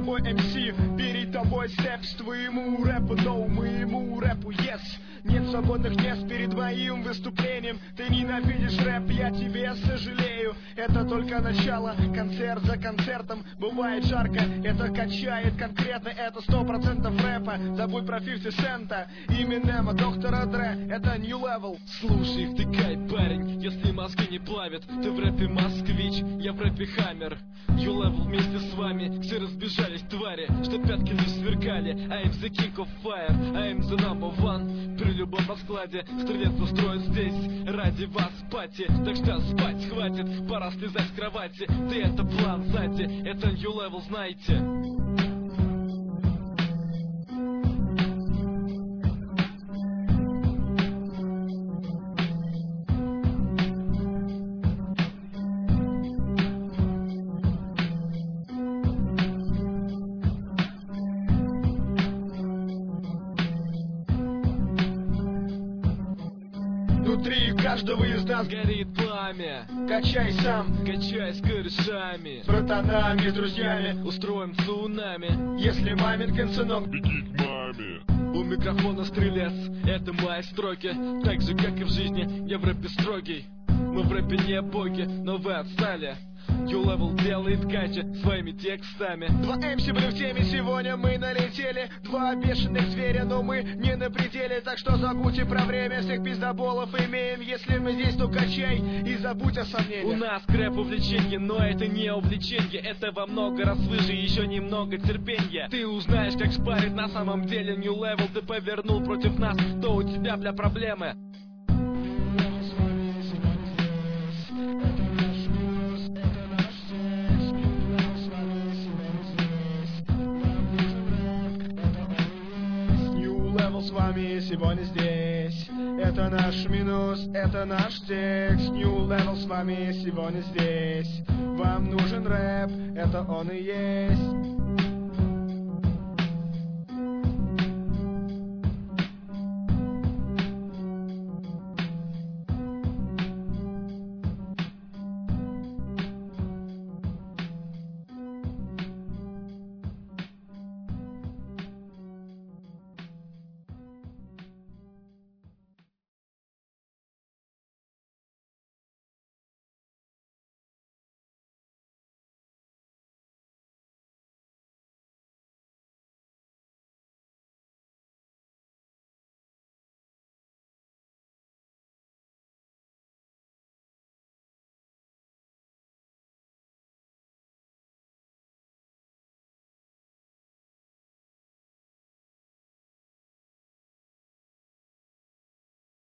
тобой MC, перед тобой степс, твоему рэпу no, моему рэпу yes. Нет свободных мест перед моим выступлением. Ты ненавидишь рэп, я тебе сожалею. Это только начало, концерт за концертом. Бывает жарко, это качает конкретно. Это 100% рэпа, забудь про 50 цента. Eminem, доктора Dre, это New Level. Слушай, втыкай, парень, если мозги не плавят. Ты в рэпе москвич, я в рэпе хаммер. New Level вместе с вами, все разбежались твари, что пятки лишь сверкали. I am the king of fire, I am the number one. При любом раскладе стрелец устроит здесь ради вас пати. Так что спать хватит, пора слезать с кровати. Ты это план сзади, это New Level, знаете. Внутри каждого из нас горит пламя. Качай сам, качай с корешами, с братанами, с друзьями. Устроим цунами. Если маменькин сынок, беги к маме. У микрофона стрелец, это мои строки. Так же, как и в жизни, я в рэпе строгий. Мы в рэпе не боги, но вы отстали. New Level делает кача своими текстами. 2 MC были в теме, сегодня мы налетели. 2 бешеных зверя, но мы не на пределе. Так что забудьте про время, всех пиздоболов имеем. Если мы здесь, то качай и забудь о сомнениях. У нас крэп увлечение, но это не увлечение. Это во много раз выше, еще немного терпения. Ты узнаешь, как шпарит на самом деле New Level. Ты повернул против нас, то у тебя, бля, проблемы. С вами сегодня здесь. Это наш минус, это наш текст. New Level с вами сегодня здесь. Вам нужен рэп, это он и есть.